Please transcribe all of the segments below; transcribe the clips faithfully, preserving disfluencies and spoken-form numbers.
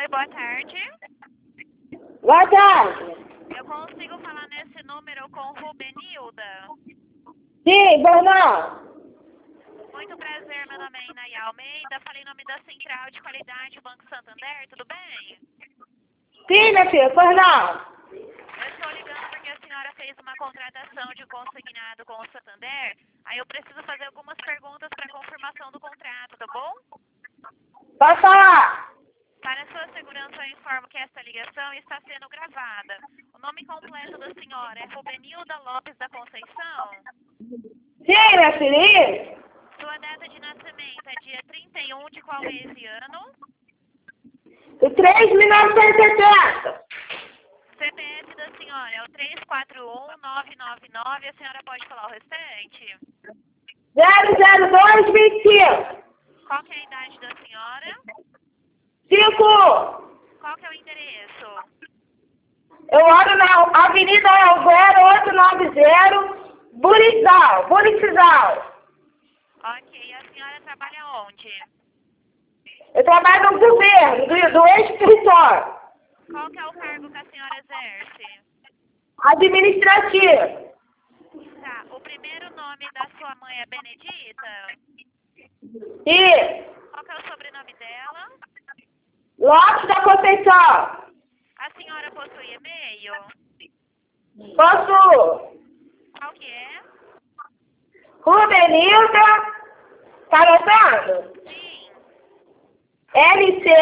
Oi, boa tarde. Boa tarde. Eu consigo falar nesse número com Rubenilda? Sim, Bornão. Muito prazer, meu nome é Inaia Almeida. Falei em nome da Central de Qualidade Banco Santander, tudo bem? Sim, minha filha, pois não. Eu estou ligando porque a senhora fez uma contratação de consignado com o Santander. Aí eu preciso fazer algumas perguntas para confirmação do contrato, tá bom? Pode falar. Para sua segurança, eu informo que esta ligação está sendo gravada. O nome completo da senhora é Rubenilda Lopes da Conceição? Sim, minha filha. Isso. Sua data de nascimento é dia trinta e um de qual mês e ano? O três mil novecentos e setenta. C P F da senhora é o três quatro um nove nove nove. A senhora pode falar o restante? zero zero dois vinte e cinco. Qual que é a idade da senhora? cinco. Qual que é o endereço? Eu moro na Avenida Elvero oito nove zero, Burizal, Burizal. Ok, a senhora trabalha onde? Eu trabalho no governo, do, do escritório. Qual que é o cargo que a senhora exerce? Administrativo. Tá, o primeiro nome da sua mãe é Benedita? E Qual que é o sobrenome dela? Lopes da Conceição. A senhora possui e-mail? Posso. Qual que é? Rubenilda. Tá anotando? Sim. L C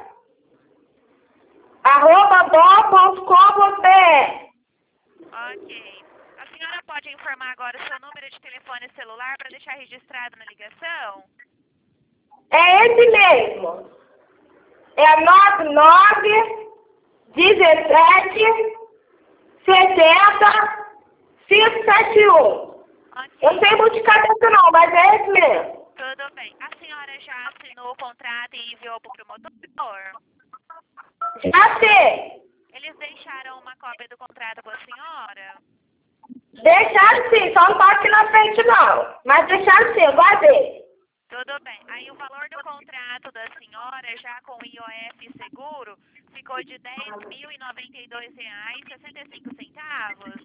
arroba bol ponto com ponto b r. Ok. A senhora pode informar agora o seu número de telefone celular para deixar registrado na ligação? É esse mesmo. É nove nove dezessete setenta cinco sete um. Ok. Eu sei muito de cabeça não, mas é esse mesmo. Tudo bem. A senhora já assinou o contrato e enviou para o promotor? Já sei. Eles deixaram uma cópia do contrato com a senhora? Deixaram sim, só não tá aqui na frente não. Mas deixaram sim, eu guardei. Tudo bem. Aí o valor do contrato da senhora, já com I O F e seguro, ficou de dez mil e noventa e dois reais e sessenta e cinco centavos.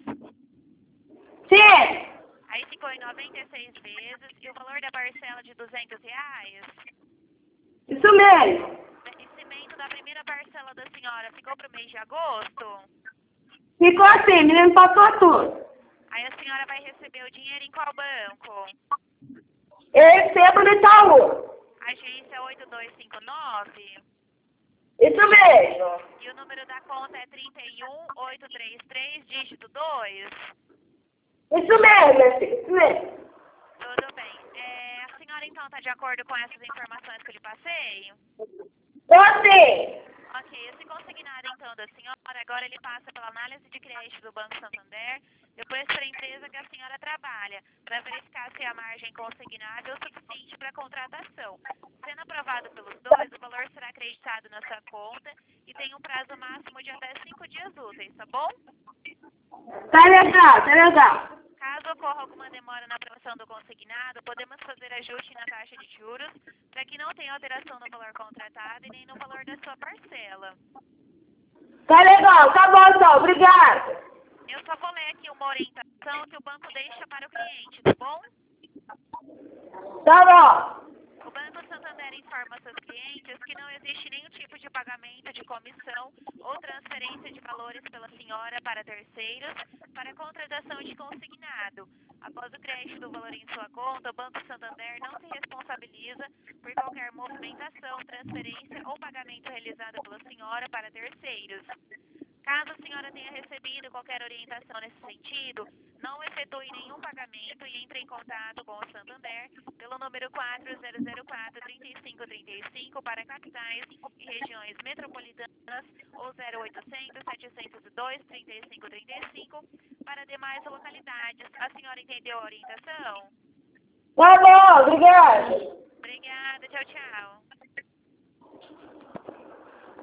Sim, Aí ficou em noventa e seis vezes e o valor da parcela de duzentos reais. isso mesmo. O vencimento da primeira parcela da senhora ficou para o mês de agosto. Ficou assim, menino passou tudo. Aí a senhora vai receber o dinheiro em qual banco? Eu recebo no Itaú. Agência oito dois cinco nove. Isso mesmo. E o número da conta é trinta e um oito três três, dígito dois. Isso mesmo, minha filha, isso mesmo. Tudo bem. É, a senhora então está de acordo com essas informações que eu lhe passei? Então assim, Ok, esse consignado então da senhora, agora ele passa pela análise de crédito do Banco Santander, depois para a empresa que a senhora trabalha, para verificar se a margem consignável é o suficiente para a contratação. Sendo aprovado pelos dois, o valor será acreditado na sua conta e tem um prazo máximo de até cinco dias úteis, tá bom? tá legal, tá legal. Caso ocorra alguma demora na aprovação do consignado, podemos fazer ajuste na taxa de juros para que não tenha alteração no valor contratado e nem no valor da sua parcela. Tá legal, tá bom então, obrigada. Eu só vou ler aqui uma orientação que o banco deixa para o cliente, tá bom? Tá bom. O Banco Santander informa seus clientes que não existe nenhum tipo de pagamento de comissão ou transferência de valores pela senhora para terceiros para a contratação de consignado. Após o crédito do valor em sua conta, o Banco Santander não se responsabiliza por qualquer movimentação, transferência ou pagamento realizado pela senhora para terceiros. Caso a senhora tenha recebido qualquer orientação nesse sentido, não efetue nenhum pagamento e entre em contato com o Santander pelo número quatro zero zero quatro, três cinco três cinco para capitais e regiões metropolitanas ou zero oitocentos, setecentos e dois, trinta e cinco trinta e cinco para demais localidades. A senhora entendeu a orientação? Tá bom, obrigada. Obrigada, tchau, tchau.